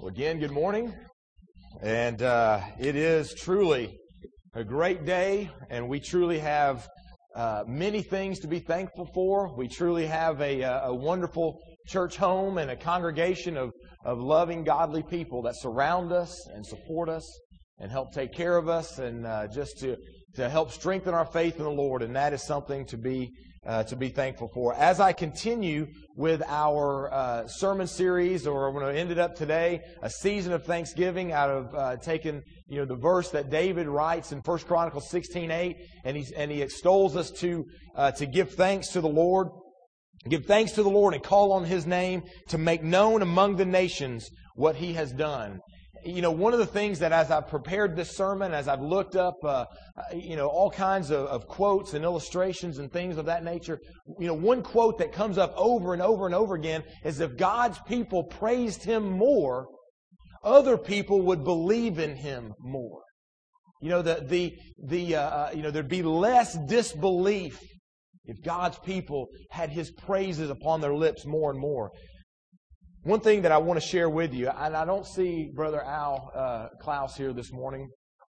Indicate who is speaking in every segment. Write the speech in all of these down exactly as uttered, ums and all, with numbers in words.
Speaker 1: Again, good morning. And uh, it is truly a great day, and we truly have uh, many things to be thankful for. We truly have a, a wonderful church home and a congregation of, of loving, godly people that surround us and support us and help take care of us and uh, just to, to help strengthen our faith in the Lord. And that is something to be uh, to be thankful for. As I continue with our uh, sermon series, or we're going to end it up today, a season of thanksgiving out of uh, taking, you know, the verse that David writes in First Chronicles sixteen eight, and he's and he extols us to uh, to give thanks to the Lord, give thanks to the Lord, and call on His name to make known among the nations what He has done. You know, one of the things that as I've prepared this sermon, as I've looked up, uh, you know, all kinds of, of quotes and illustrations and things of that nature, you know, one quote that comes up over and over and over again is, if God's people praised Him more, other people would believe in Him more. You know, the the the uh, you know, there'd be less disbelief if God's people had His praises upon their lips more and more. One thing that I want to share with you, and I don't see Brother Al uh, Klaus here this morning.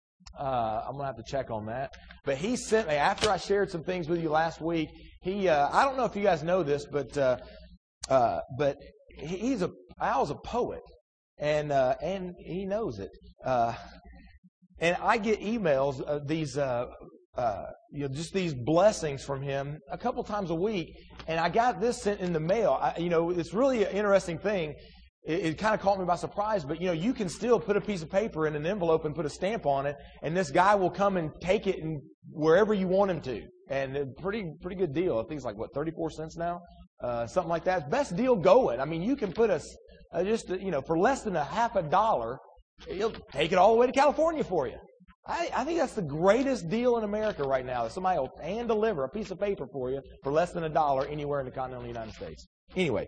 Speaker 1: Uh, I'm going to have to check on that. But he sent me, after I shared some things with you last week, he, uh, I don't know if you guys know this, but uh, uh, but he's a, Al's a poet, and uh, and he knows it. Uh, and I get emails of these, uh, uh, you know, just these blessings from him a couple times a week. And I got this sent in the mail. I, you know, it's really an interesting thing. It, it kind of caught me by surprise, but, you know, you can still put a piece of paper in an envelope and put a stamp on it, and this guy will come and take it and wherever you want him to. And a pretty, pretty good deal. I think it's like, what, thirty-four cents now? Uh, something like that. Best deal going. I mean, you can put a, uh, just, a, you know, for less than a half a dollar, he'll take it all the way to California for you. I, I think that's the greatest deal in America right now, that somebody will hand deliver a piece of paper for you for less than a dollar anywhere in the continental United States. Anyway,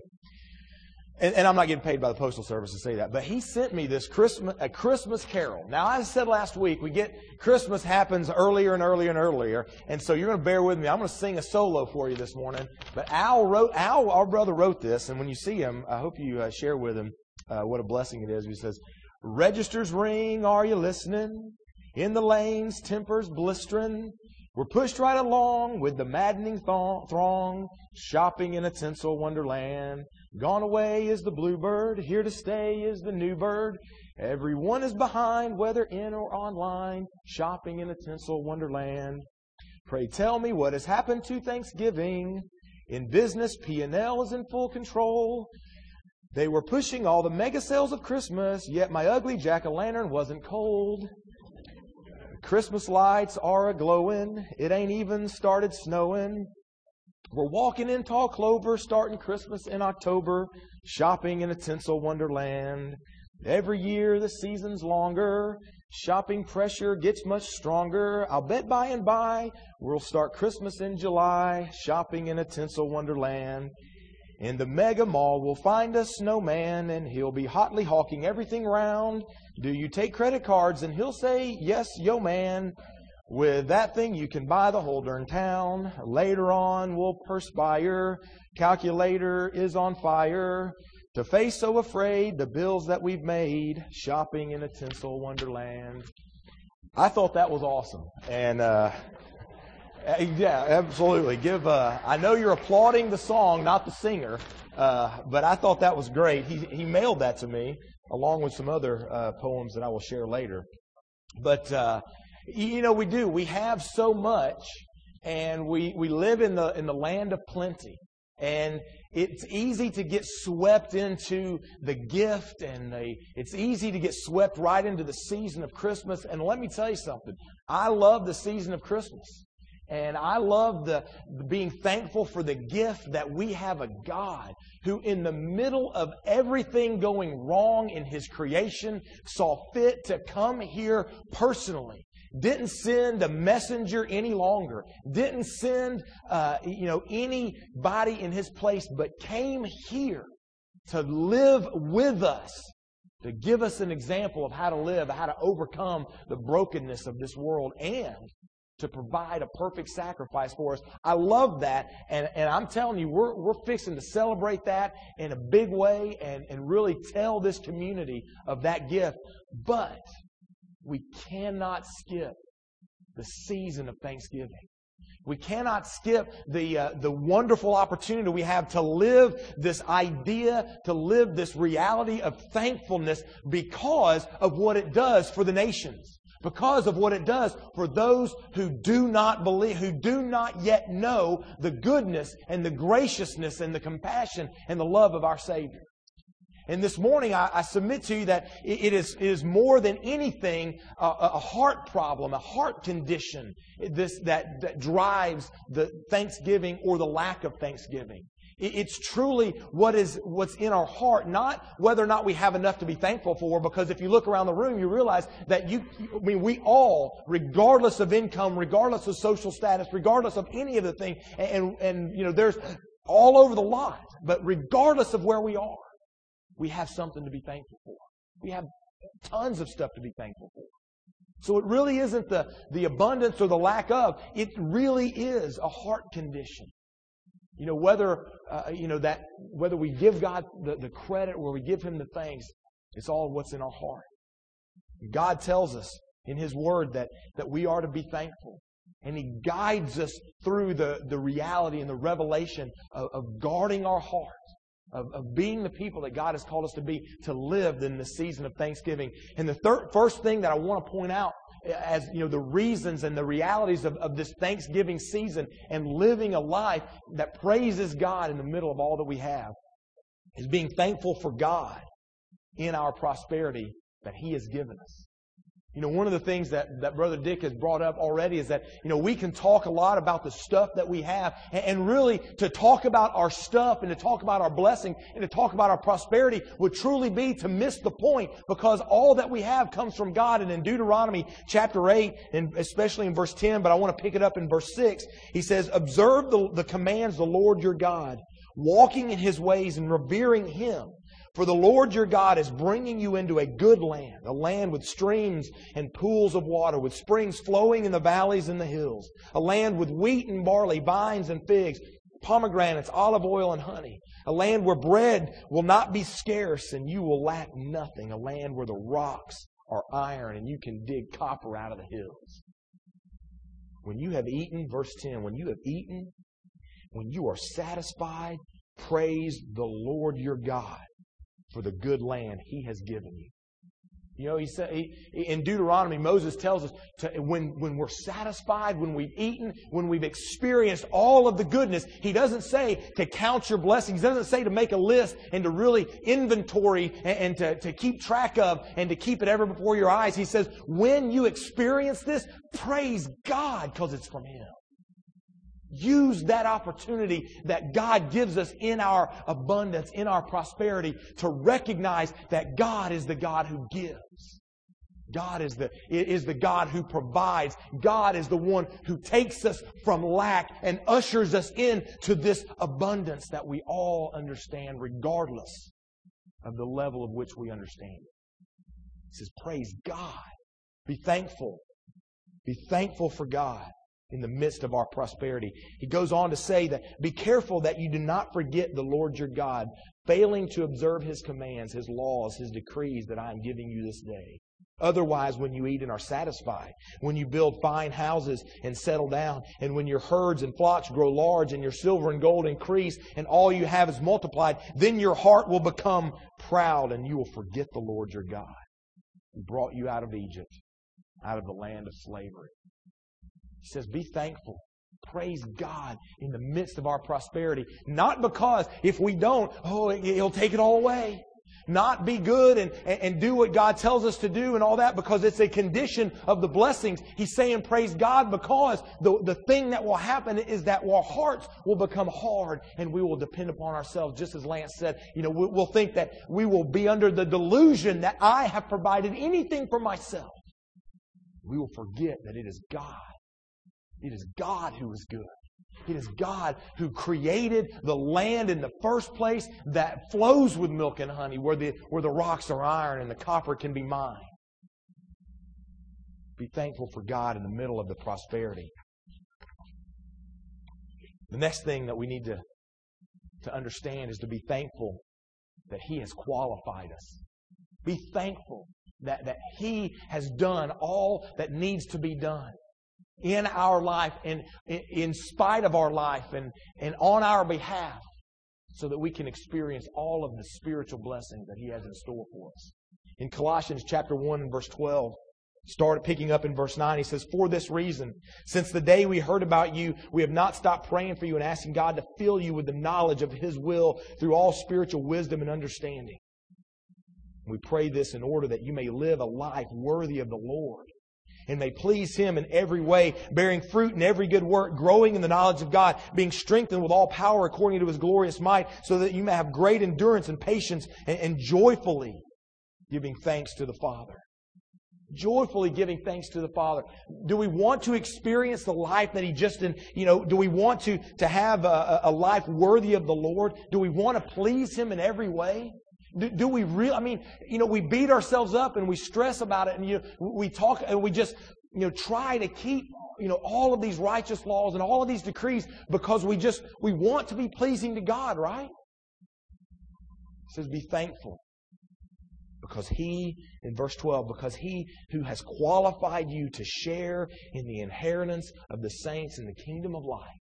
Speaker 1: and, and I'm not getting paid by the Postal Service to say that, but he sent me this Christmas, a Christmas carol. Now, as I said last week, we get Christmas happens earlier and earlier and earlier, and so you're going to bear with me. I'm going to sing a solo for you this morning. But Al wrote, Al, our brother, wrote this, and when you see him, I hope you uh, share with him uh, what a blessing it is. He says, "Registers ring, are you listening? In the lanes, tempers blistering. We're pushed right along with the maddening th- throng, shopping in a tinsel wonderland. Gone away is the bluebird, here to stay is the new bird. Everyone is behind, whether in or online, shopping in a tinsel wonderland. Pray tell me what has happened to Thanksgiving. In business, P and L is in full control. They were pushing all the mega sales of Christmas, yet my ugly jack-o'-lantern wasn't cold. Christmas lights are a-glowing. It ain't even started snowing. We're walking in tall clover, starting Christmas in October, shopping in a tinsel wonderland. Every year the season's longer. Shopping pressure gets much stronger. I'll bet by and by we'll start Christmas in July, shopping in a tinsel wonderland. In the mega mall we'll find a snowman, and he'll be hotly hawking everything round. Do you take credit cards? And he'll say, yes, yo man. With that thing you can buy the whole darn town. Later on we'll perspire. Calculator is on fire. To face so afraid the bills that we've made, shopping in a tinsel wonderland." I thought that was awesome. And, uh, yeah, absolutely. Give. Uh, I know you're applauding the song, not the singer, uh, but I thought that was great. He he mailed that to me along with some other uh, poems that I will share later. But uh, you know, we do. We have so much, and we we live in the in the land of plenty, and it's easy to get swept into the gift, and the it's easy to get swept right into the season of Christmas. And let me tell you something. I love the season of Christmas. And I love the being thankful for the gift that we have a God who, in the middle of everything going wrong in His creation, saw fit to come here personally. Didn't send a messenger any longer. Didn't send, uh, you know, anybody in His place, but came here to live with us, to give us an example of how to live, how to overcome the brokenness of this world, and to provide a perfect sacrifice for us. I love that, and, and I'm telling you, we're, we're fixing to celebrate that in a big way and, and really tell this community of that gift. But we cannot skip the season of Thanksgiving. We cannot skip the uh, the wonderful opportunity we have to live this idea, to live this reality of thankfulness because of what it does for the nations, because of what it does for those who do not believe, who do not yet know the goodness and the graciousness and the compassion and the love of our Savior. And this morning, I, I submit to you that it is, it is more than anything a, a heart problem, a heart condition this, that, that drives the thanksgiving or the lack of thanksgiving. It, it's truly what is, what's in our heart, not whether or not we have enough to be thankful for, because if you look around the room, you realize that you, I mean, we all, regardless of income, regardless of social status, regardless of any of the thing, and, and, and you know, there's all over the lot, but regardless of where we are, we have something to be thankful for. We have tons of stuff to be thankful for. So it really isn't the, the abundance or the lack of. It really is a heart condition. You know, whether, uh, you know, that, whether we give God the, the credit or we give Him the thanks, it's all what's in our heart. God tells us in His Word that, that we are to be thankful. And He guides us through the, the reality and the revelation of, of guarding our heart. Of, of being the people that God has called us to be, to live in the season of Thanksgiving. And the third, first thing that I want to point out as, you know, the reasons and the realities of, of this Thanksgiving season and living a life that praises God in the middle of all that we have is being thankful for God in our prosperity that He has given us. You know, one of the things that, that Brother Dick has brought up already is that, you know, we can talk a lot about the stuff that we have, and, and really to talk about our stuff and to talk about our blessing and to talk about our prosperity would truly be to miss the point, because all that we have comes from God. And in Deuteronomy chapter eight, and especially in verse ten, but I want to pick it up in verse six, He says, observe the, the commands of the Lord your God, walking in His ways and revering Him. For the Lord your God is bringing you into a good land, a land with streams and pools of water, with springs flowing in the valleys and the hills, a land with wheat and barley, vines and figs, pomegranates, olive oil and honey, a land where bread will not be scarce and you will lack nothing, a land where the rocks are iron and you can dig copper out of the hills. When you have eaten, verse ten, when you have eaten, when you are satisfied, praise the Lord your God for the good land He has given you. You know, he said he, in Deuteronomy, Moses tells us to, when, when we're satisfied, when we've eaten, when we've experienced all of the goodness, He doesn't say to count your blessings. He doesn't say to make a list and to really inventory and, and to, to keep track of and to keep it ever before your eyes. He says, when you experience this, praise God because it's from Him. Use that opportunity that God gives us in our abundance, in our prosperity, to recognize that God is the God who gives. God is the, is the God who provides. God is the one who takes us from lack and ushers us into this abundance that we all understand, regardless of the level of which we understand it. He says, praise God. Be thankful. Be thankful for God in the midst of our prosperity. He goes on to say that be careful that you do not forget the Lord your God, failing to observe His commands, His laws, His decrees that I am giving you this day. Otherwise, when you eat and are satisfied, when you build fine houses and settle down, and when your herds and flocks grow large and your silver and gold increase and all you have is multiplied, then your heart will become proud and you will forget the Lord your God, who brought you out of Egypt, out of the land of slavery. He says, be thankful. Praise God in the midst of our prosperity. Not because if we don't, oh, He'll take it all away. Not be good and, and do what God tells us to do and all that, because it's a condition of the blessings. He's saying praise God because the, the thing that will happen is that our hearts will become hard and we will depend upon ourselves. Just as Lance said, you know, we'll think that we will be under the delusion that I have provided anything for myself. We will forget that it is God. It is God who is good. It is God who created the land in the first place that flows with milk and honey, where the, where the rocks are iron and the copper can be mined. Be thankful for God in the middle of the prosperity. The next thing that we need to, to understand is to be thankful that He has qualified us. Be thankful that, that He has done all that needs to be done in our life and in, in spite of our life and, and on our behalf, so that we can experience all of the spiritual blessings that He has in store for us. In Colossians chapter one and verse twelve, started picking up in verse nine, he says, "For this reason, since the day we heard about you, we have not stopped praying for you and asking God to fill you with the knowledge of His will through all spiritual wisdom and understanding. We pray this in order that you may live a life worthy of the Lord and may please Him in every way, bearing fruit in every good work, growing in the knowledge of God, being strengthened with all power according to His glorious might, so that you may have great endurance and patience and, and joyfully giving thanks to the Father." Joyfully giving thanks to the Father. Do we want to experience the life that He just, in, you know, do we want to, to have a, a life worthy of the Lord? Do we want to please Him in every way? Do, do we really, I mean, you know, we beat ourselves up and we stress about it and you know, we talk and we just, you know, try to keep, you know, all of these righteous laws and all of these decrees because we just, we want to be pleasing to God, right? It says, be thankful. Because He, in verse twelve, because He who has qualified you to share in the inheritance of the saints in the kingdom of light.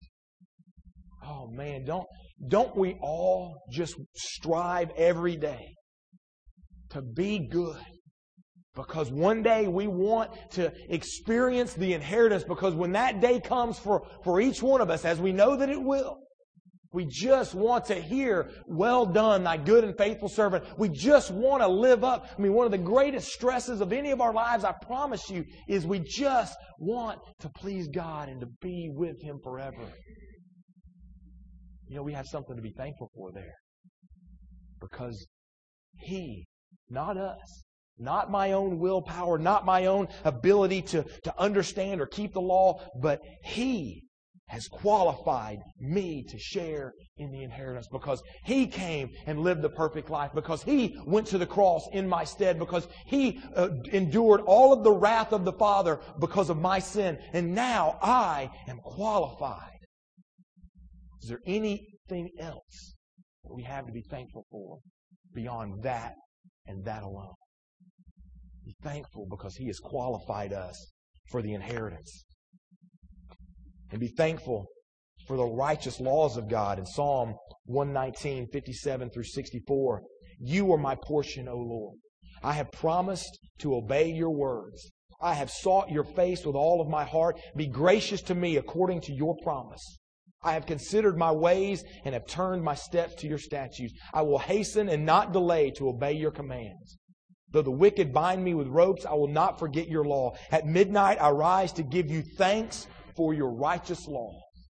Speaker 1: Oh man, don't, don't we all just strive every day to be good? Because one day we want to experience the inheritance, because when that day comes for, for each one of us, as we know that it will, we just want to hear, "Well done, thy good and faithful servant." We just want to live up. I mean, one of the greatest stresses of any of our lives, I promise you, is we just want to please God and to be with Him forever. You know, we have something to be thankful for there. Because He, not us, not my own willpower, not my own ability to, to understand or keep the law, but He has qualified me to share in the inheritance, because He came and lived the perfect life, because He went to the cross in my stead, because He uh, endured all of the wrath of the Father because of my sin, and now I am qualified. Is there anything else that we have to be thankful for beyond that and that alone? Be thankful because He has qualified us for the inheritance. And be thankful for the righteous laws of God. In Psalm one nineteen, fifty-seven through sixty-four, "You are my portion, O Lord. I have promised to obey your words. I have sought your face with all of my heart. Be gracious to me according to your promise. I have considered my ways and have turned my steps to your statutes. I will hasten and not delay to obey your commands. Though the wicked bind me with ropes, I will not forget your law. At midnight I rise to give you thanks for your righteous law."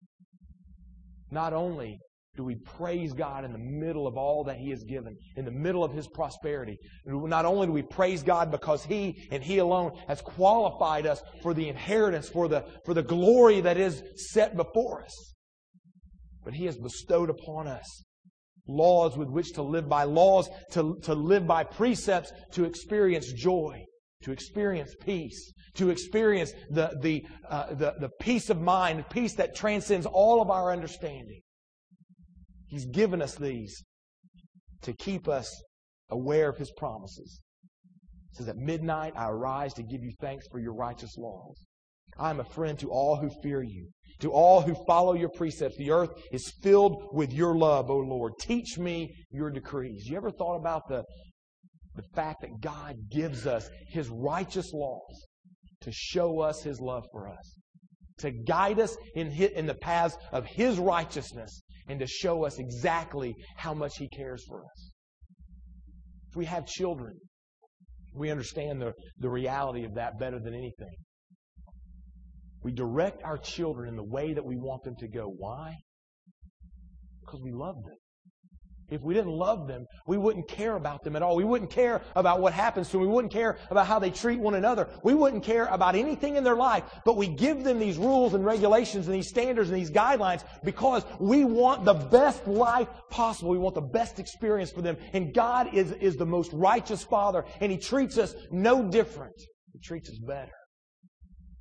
Speaker 1: Not only do we praise God in the middle of all that He has given, in the middle of His prosperity, not only do we praise God because He and He alone has qualified us for the inheritance, for the, for the glory that is set before us, but He has bestowed upon us laws with which to live by, laws to, to live by, precepts to experience joy, to experience peace, to experience the, the, uh, the, the peace of mind, peace that transcends all of our understanding. He's given us these to keep us aware of His promises. It says, "At midnight I arise to give you thanks for your righteous laws. I am a friend to all who fear you, to all who follow your precepts. The earth is filled with your love, O Lord. Teach me your decrees." You ever thought about the, the fact that God gives us His righteous laws to show us His love for us, to guide us in, his, in the paths of His righteousness, and to show us exactly how much He cares for us? If we have children, we understand the, the reality of that better than anything. We direct our children in the way that we want them to go. Why? Because we love them. If we didn't love them, we wouldn't care about them at all. We wouldn't care about what happens to them. We wouldn't care about how they treat one another. We wouldn't care about anything in their life. But we give them these rules and regulations and these standards and these guidelines because we want the best life possible. We want the best experience for them. And God is, is the most righteous Father, and He treats us no different. He treats us better.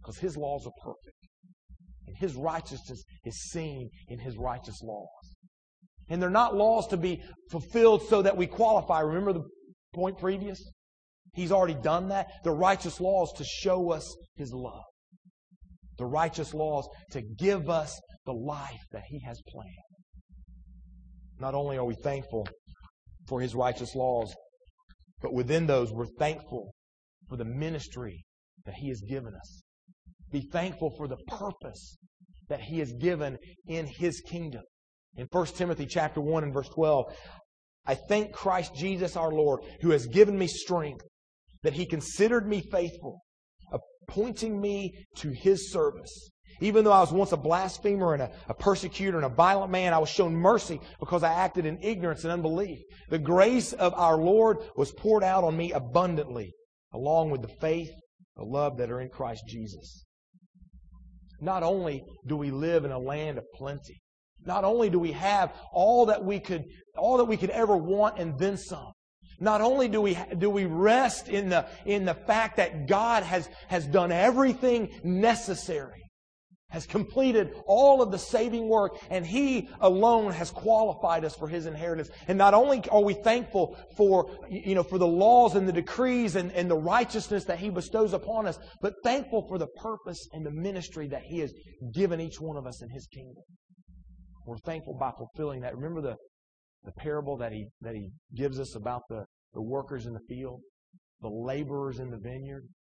Speaker 1: Because His laws are perfect. And His righteousness is seen in His righteous laws. And they're not laws to be fulfilled so that we qualify. Remember the point previous? He's already done that. The righteous laws to show us His love. The righteous laws to give us the life that He has planned. Not only are we thankful for His righteous laws, but within those we're thankful for the ministry that He has given us. Be thankful for the purpose that He has given in His kingdom. In First Timothy chapter one and verse twelve, I thank Christ Jesus our Lord, who has given me strength, that He considered me faithful, appointing me to His service. Even though I was once a blasphemer and a, a persecutor and a violent man, I was shown mercy because I acted in ignorance and unbelief. The grace of our Lord was poured out on me abundantly, along with the faith, the love that are in Christ Jesus. Not only do we live in a land of plenty, not only do we have all that we could, all that we could ever want and then some. Not only do we do we rest in the in the fact that God has has done everything necessary, has completed all of the saving work, and He alone has qualified us for His inheritance. And not only are we thankful for, you know, for the laws and the decrees and, and the righteousness that He bestows upon us, but thankful for the purpose and the ministry that He has given each one of us in His kingdom. We're thankful by fulfilling that. Remember the, the parable that he that he gives us about the, the workers in the field, the laborers in the vineyard?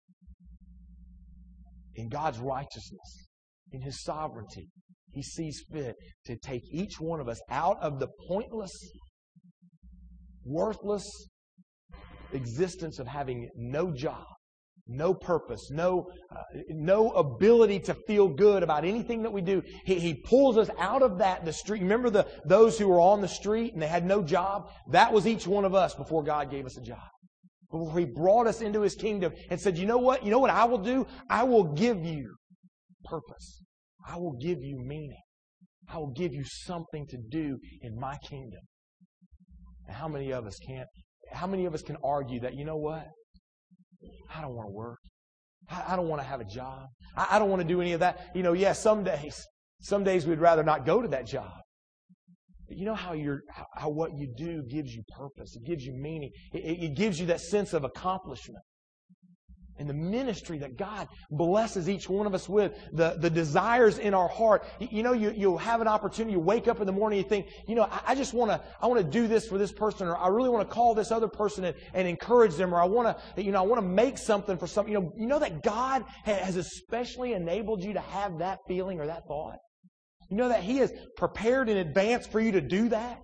Speaker 1: In God's righteousness, in His sovereignty, He sees fit to take each one of us out of the pointless, worthless existence of having no job, no purpose, no uh, no ability to feel good about anything that we do. He, he pulls us out of that, the street. Remember the those who were on the street and they had no job? That was each one of us before God gave us a job. Before He brought us into His kingdom and said, you know what? You know what I will do? I will give you purpose. I will give you meaning. I will give you something to do in my kingdom. And how many of us can't, how many of us can argue that, you know what? I don't want to work. I, I don't want to have a job. I, I don't want to do any of that. You know, yeah, some days, some days we'd rather not go to that job. But you know how you're, how, how what you do gives you purpose. It gives you meaning. It, it gives you that sense of accomplishment. And the ministry that God blesses each one of us with, the, the desires in our heart. You know, you, you'll have an opportunity, you wake up in the morning, you think, you know, I, I just want to, I want to do this for this person, or I really want to call this other person and, and encourage them, or I want to, you know, I want to make something for something. You know, you know that God has especially enabled you to have that feeling or that thought? You know that He has prepared in advance for you to do that?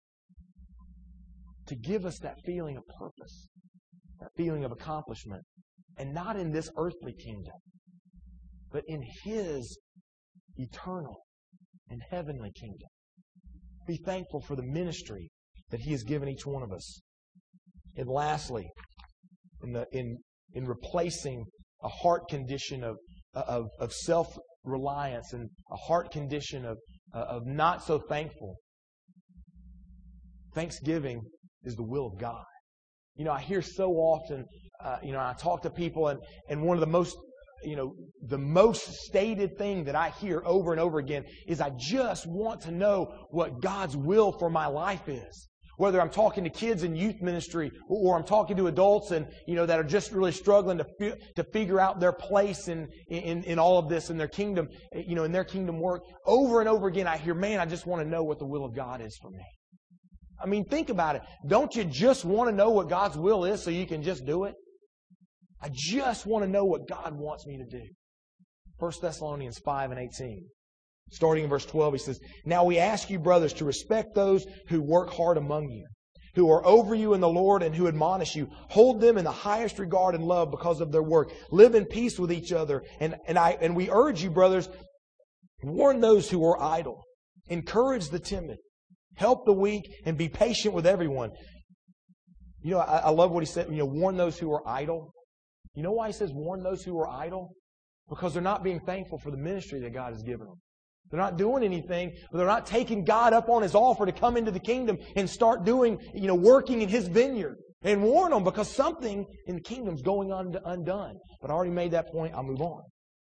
Speaker 1: To give us that feeling of purpose, that feeling of accomplishment. And not in this earthly kingdom, but in His eternal and heavenly kingdom. Be thankful for the ministry that He has given each one of us. And lastly, in the in in replacing a heart condition of of, of self-reliance and a heart condition of of not so thankful, thanksgiving is the will of God. You know, I hear so often, uh, you know, I talk to people, and, and one of the most, you know, the most stated thing that I hear over and over again is, I just want to know what God's will for my life is. Whether I'm talking to kids in youth ministry, or I'm talking to adults and, you know, that are just really struggling to fi- to figure out their place in, in, in all of this, in their kingdom, you know, in their kingdom work. Over and over again, I hear, man, I just want to know what the will of God is for me. I mean, think about it. Don't you just want to know what God's will is so you can just do it? I just want to know what God wants me to do. First Thessalonians five and eighteen. Starting in verse twelve, he says, now we ask you, brothers, to respect those who work hard among you, who are over you in the Lord and who admonish you. Hold them in the highest regard and love because of their work. Live in peace with each other. And, and, I, and we urge you, brothers, warn those who are idle. Encourage the timid. Help the weak and be patient with everyone. You know, I, I love what he said. You know, warn those who are idle. You know why he says warn those who are idle? Because they're not being thankful for the ministry that God has given them. They're not doing anything, but they're not taking God up on His offer to come into the kingdom and start doing, you know, working in His vineyard. And warn them, because something in the kingdom is going on undone. But I already made that point. I'll move on.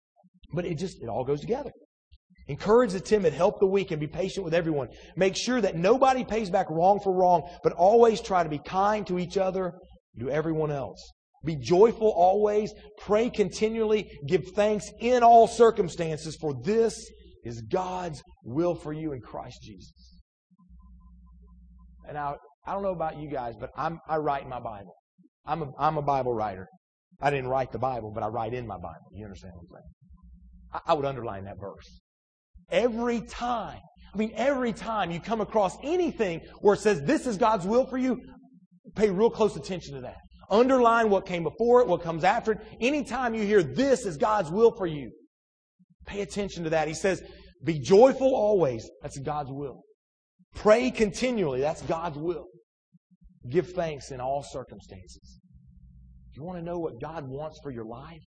Speaker 1: But it just, it all goes together. Encourage the timid, help the weak, and be patient with everyone. Make sure that nobody pays back wrong for wrong, but always try to be kind to each other, to everyone else. Be joyful always. Pray continually. Give thanks in all circumstances, for this is God's will for you in Christ Jesus. And I, I don't know about you guys, but I'm, I write in my Bible. I'm a, I'm a Bible writer. I didn't write the Bible, but I write in my Bible. You understand what I'm saying? I, I would underline that verse. Every time, I mean, every time you come across anything where it says this is God's will for you, pay real close attention to that. Underline what came before it, what comes after it. Anytime you hear this is God's will for you, pay attention to that. He says, be joyful always. That's God's will. Pray continually. That's God's will. Give thanks in all circumstances. You want to know what God wants for your life?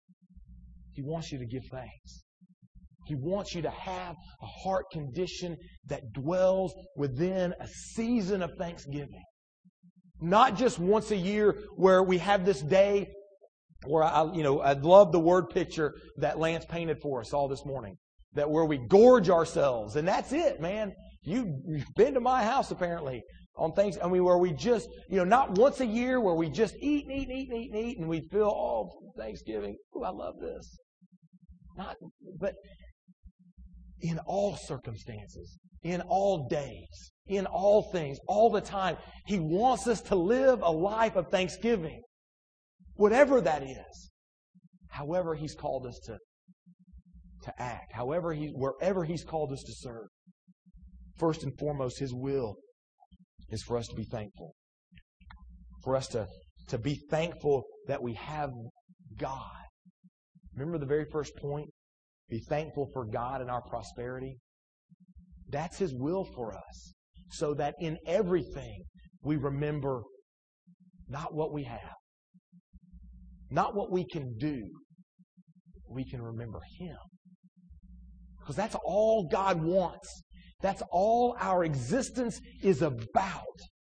Speaker 1: He wants you to give thanks. He wants you to have a heart condition that dwells within a season of thanksgiving. Not just once a year where we have this day where I, you know, I love the word picture that Lance painted for us all this morning. That where we gorge ourselves, and that's it, man. You, you've been to my house apparently on things. I mean, where we just, you know, not once a year where we just eat and eat and eat and eat and eat, and we feel, oh, Thanksgiving. Oh, I love this. Not, but in all circumstances, in all days, in all things, all the time, He wants us to live a life of thanksgiving. Whatever that is. However He's called us to, to act. However He, wherever He's called us to serve. First and foremost, His will is for us to be thankful. For us to, to be thankful that we have God. Remember the very first point? Be thankful for God and our prosperity. That's His will for us. So that in everything we remember not what we have. Not what we can do. We can remember Him. Because that's all God wants. That's all our existence is about.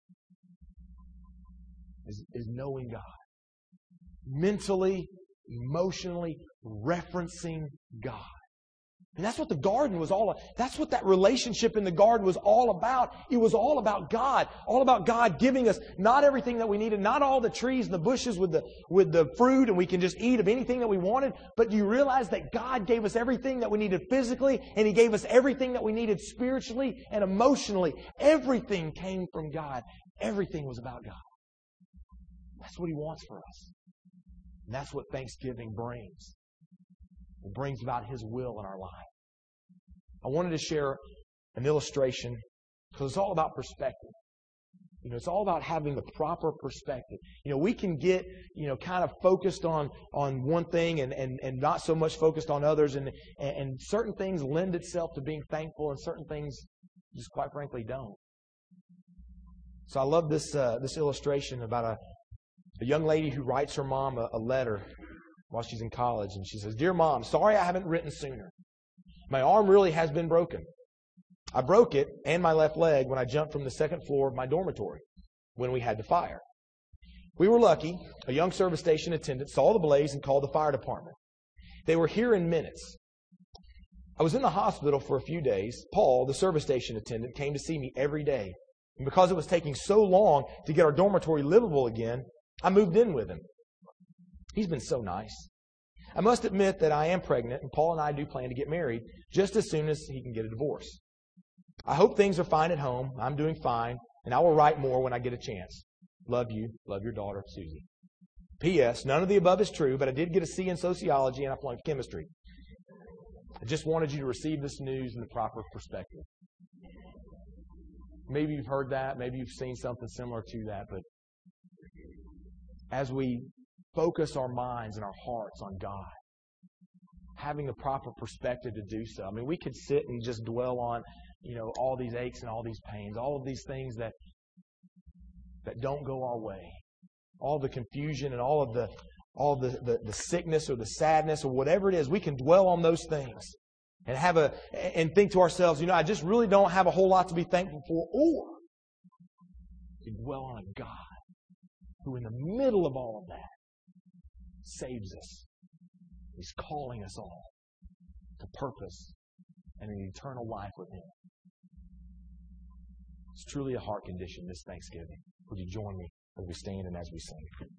Speaker 1: Is, is knowing God. Mentally, emotionally, referencing God. And that's what the garden was all about. That's what that relationship in the garden was all about. It was all about God. All about God giving us not everything that we needed, not all the trees and the bushes with the, with the fruit, and we can just eat of anything that we wanted. But you realize that God gave us everything that we needed physically, and He gave us everything that we needed spiritually and emotionally. Everything came from God. Everything was about God. That's what He wants for us. And that's what Thanksgiving brings. It brings about His will in our life. I wanted to share an illustration because it's all about perspective. You know, it's all about having the proper perspective. You know, we can get, you know, kind of focused on, on one thing and, and, and not so much focused on others. And, and certain things lend itself to being thankful and certain things just quite frankly don't. So I love this, uh, this illustration about a, a young lady who writes her mom a, a letter while she's in college, and she says, "Dear Mom, sorry I haven't written sooner. My arm really has been broken. I broke it and my left leg when I jumped from the second floor of my dormitory when we had the fire. We were lucky. A young service station attendant saw the blaze and called the fire department. They were here in minutes. I was in the hospital for a few days. Paul, the service station attendant, came to see me every day. And because it was taking so long to get our dormitory livable again, I moved in with him. He's been so nice. I must admit that I am pregnant, and Paul and I do plan to get married just as soon as he can get a divorce. I hope things are fine at home. I'm doing fine, and I will write more when I get a chance. Love you. Love your daughter, Susie. P S. None of the above is true, but I did get a C in sociology, and I flunked chemistry. I just wanted you to receive this news in the proper perspective." Maybe you've heard that. Maybe you've seen something similar to that, but as we focus our minds and our hearts on God, having the proper perspective to do so. I mean, we could sit and just dwell on, you know, all these aches and all these pains, all of these things that that don't go our way, all the confusion and all of the all the, the, the sickness or the sadness or whatever it is. We can dwell on those things and have a and think to ourselves, you know, I just really don't have a whole lot to be thankful for. Or we dwell on a God who, in the middle of all of that, saves us. He's calling us all. purpose and an eternal life with Him. It's truly a heart condition this Thanksgiving. Would you join me as we stand and as we sing?